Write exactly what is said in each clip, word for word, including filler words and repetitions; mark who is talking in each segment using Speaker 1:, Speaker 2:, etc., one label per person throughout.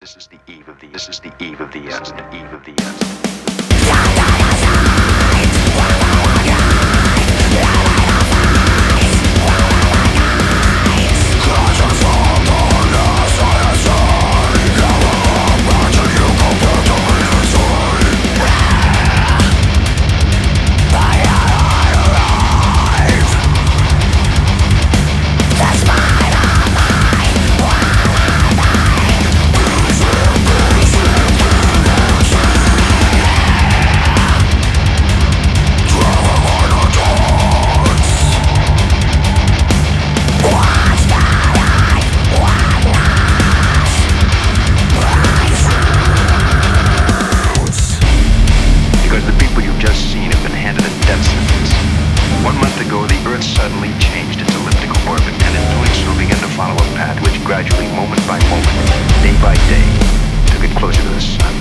Speaker 1: This is the eve of the this is the eve of the end, the eve of the end. One month ago, the Earth suddenly changed its elliptical orbit, and in doing so began to follow a path which gradually, moment by moment, day by day, took it closer to the sun.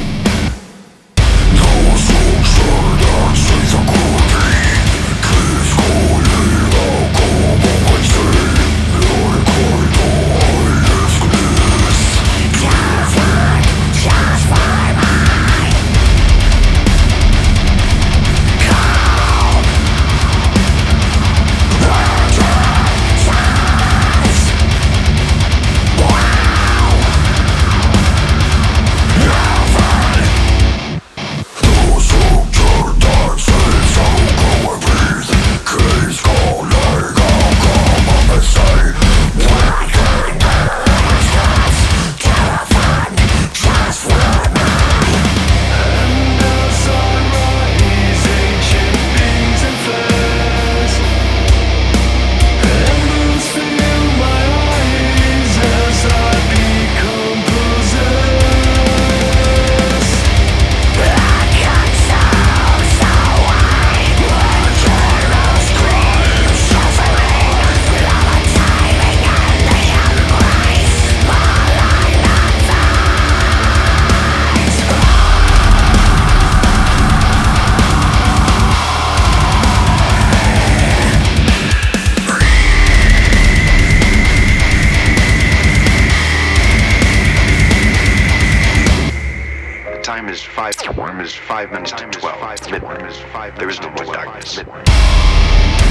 Speaker 1: Time is five. Time is five minutes to twelve. Midnight. There is no more darkness.